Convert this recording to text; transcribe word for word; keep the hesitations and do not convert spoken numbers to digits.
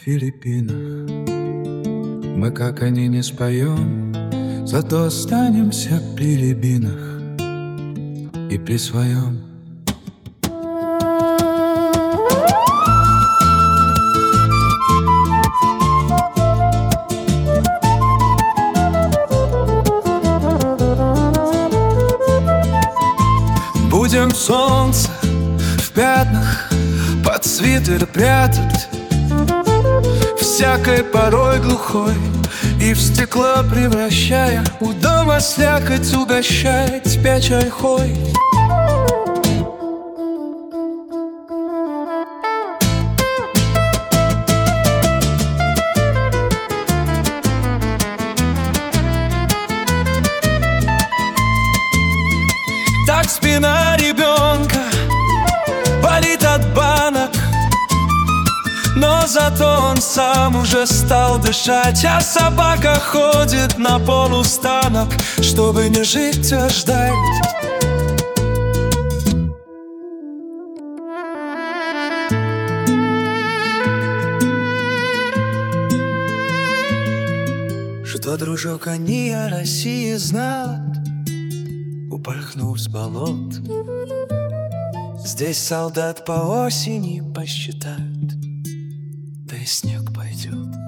Филиппинах. Мы, как они, не споем, зато останемся при рябинах и при своем. Будем солнце в пятнах под свитер прятать, всякой порой глухой, и в стекло превращая, у дома слякоть угощать тебя чайхой. Так спина ребенка болит от банок, но зато он сам уже стал дышать, а собака ходит на полустанок, чтобы не жить, а ждать. Что, дружок, они о России знают, упорхнув с болот. Здесь солдат по осени посчитают, да и снег пойдет.